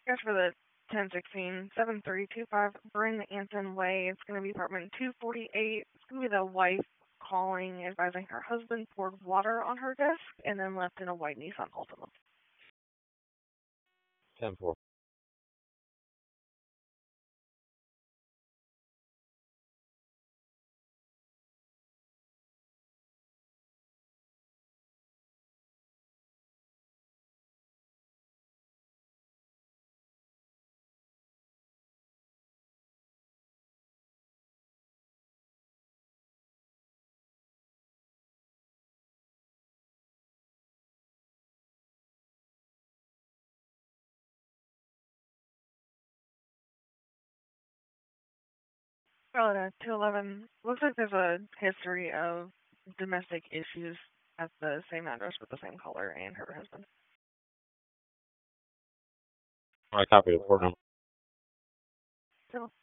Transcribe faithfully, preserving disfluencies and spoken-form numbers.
Guys, for the ten sixteen seven three two five Bryn Anson Way. It's going to be apartment two forty-eight. It's going to be the wife calling, advising her husband poured water on her desk and then left in a white Nissan Altima. ten four. Charlotte, two eleven. Looks like there's a history of domestic issues at the same address with the same caller and her husband. I copy the port number. So